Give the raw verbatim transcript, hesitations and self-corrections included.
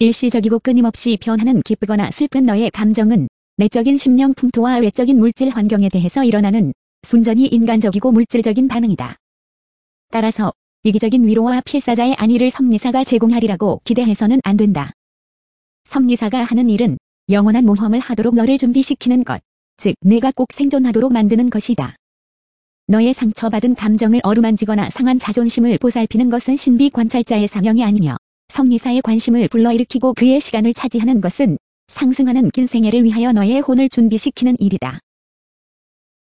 일시적이고 끊임없이 변하는 기쁘거나 슬픈 너의 감정은 내적인 심령 풍토와 외적인 물질 환경에 대해서 일어나는 순전히 인간적이고 물질적인 반응이다. 따라서 이기적인 위로와 필사자의 안위를 섭리사가 제공하리라고 기대해서는 안 된다. 섭리사가 하는 일은 영원한 모험을 하도록 너를 준비시키는 것, 즉 내가 꼭 생존하도록 만드는 것이다. 너의 상처받은 감정을 어루만지거나 상한 자존심을 보살피는 것은 신비 관찰자의 사명이 아니며 섭리사의 관심을 불러일으키고 그의 시간을 차지하는 것은 상승하는 긴 생애를 위하여 너의 혼을 준비시키는 일이다.